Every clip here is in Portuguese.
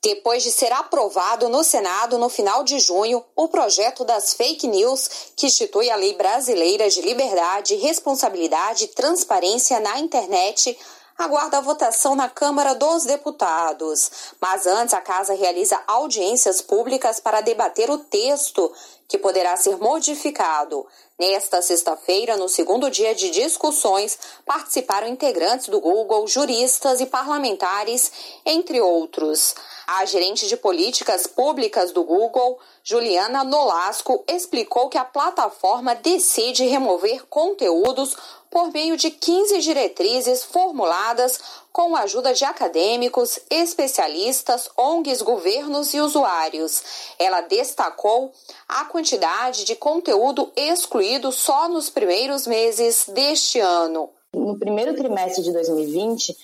Depois de ser aprovado no Senado no final de junho, o projeto das fake news, que institui a Lei Brasileira de Liberdade, Responsabilidade e Transparência na Internet, aguarda a votação na Câmara dos Deputados. Mas antes, a Casa realiza audiências públicas para debater o texto, que poderá ser modificado. Nesta sexta-feira, no segundo dia de discussões, participaram integrantes do Google, juristas e parlamentares, entre outros. A gerente de políticas públicas do Google, Juliana Nolasco, explicou que a plataforma decide remover conteúdos por meio de 15 diretrizes formuladas com a ajuda de acadêmicos, especialistas, ONGs, governos e usuários. Ela destacou a quantidade de conteúdo excluído só nos primeiros meses deste ano. No primeiro trimestre de 2020,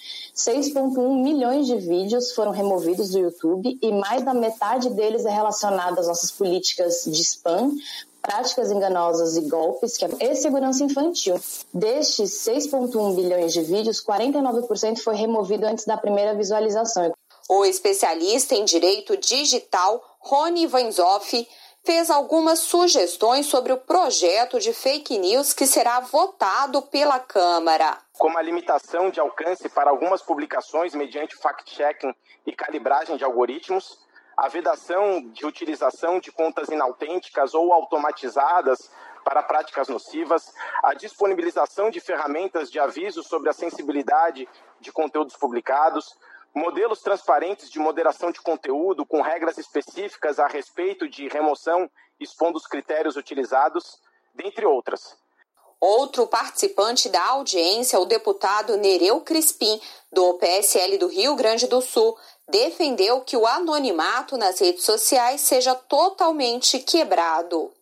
6,1 milhões de vídeos foram removidos do YouTube e mais da metade deles é relacionado às nossas políticas de spam, práticas enganosas e golpes, que é segurança infantil. Destes 6,1 bilhões de vídeos, 49% foi removido antes da primeira visualização. O especialista em direito digital, Rony Vanzoff, fez algumas sugestões sobre o projeto de fake news que será votado pela Câmara. Como a limitação de alcance para algumas publicações mediante fact-checking e calibragem de algoritmos, a vedação de utilização de contas inautênticas ou automatizadas para práticas nocivas, a disponibilização de ferramentas de aviso sobre a sensibilidade de conteúdos publicados, modelos transparentes de moderação de conteúdo com regras específicas a respeito de remoção expondo os critérios utilizados, dentre outras. Outro participante da audiência, o deputado Nereu Crispim, do PSL do Rio Grande do Sul, defendeu que o anonimato nas redes sociais seja totalmente quebrado.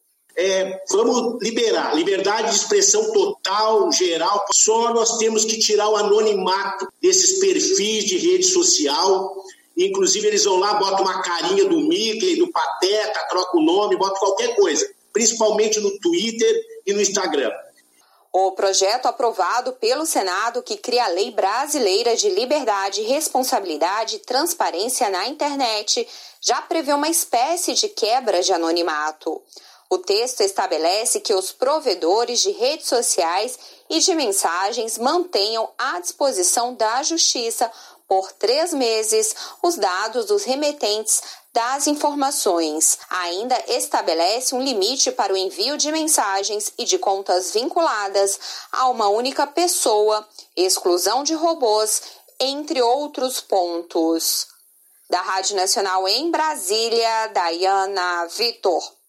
Vamos liberar, liberdade de expressão total, geral. Só nós temos que tirar o anonimato desses perfis de rede social. Inclusive eles vão lá, botam uma carinha do Mickey, do Pateta, trocam o nome, botam qualquer coisa. Principalmente no Twitter e no Instagram. O projeto aprovado pelo Senado, que cria a Lei Brasileira de Liberdade, Responsabilidade e Transparência na Internet, já prevê uma espécie de quebra de anonimato. O texto estabelece que os provedores de redes sociais e de mensagens mantenham à disposição da Justiça por 3 meses os dados dos remetentes das informações. Ainda estabelece um limite para o envio de mensagens e de contas vinculadas a uma única pessoa, exclusão de robôs, entre outros pontos. Da Rádio Nacional em Brasília, Dayana Vitor.